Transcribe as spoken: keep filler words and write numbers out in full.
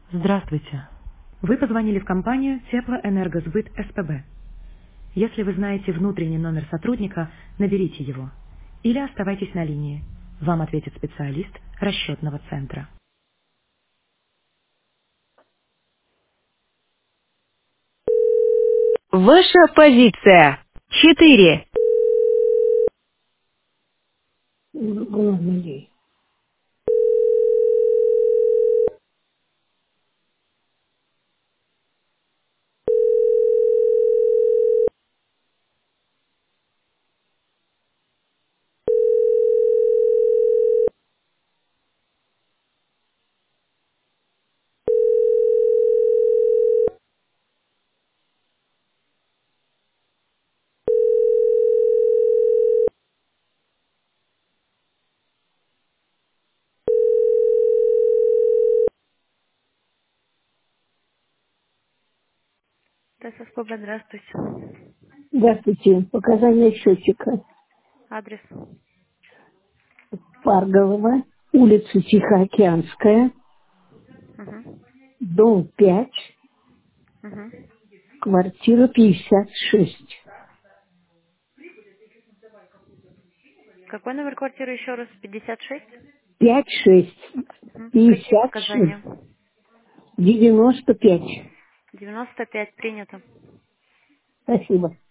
Здравствуйте. Вы позвонили в компанию Теплоэнергосбыт СПБ. Если вы знаете внутренний номер сотрудника, наберите его. Или оставайтесь на линии. Вам ответит специалист расчетного центра. Ваша позиция. Четыре. Главный. Да, СПБ, здравствуйте. Здравствуйте. Показания счетчика. Адрес. Парголова, улица Тихоокеанская, Угу. дом пять, Угу. квартира пятьдесят шесть. Какой номер квартиры еще раз? пятьдесят шесть? пять шесть. Угу. Какие пятьдесят показания? шесть. девяносто пять. девяносто пять принято. Спасибо.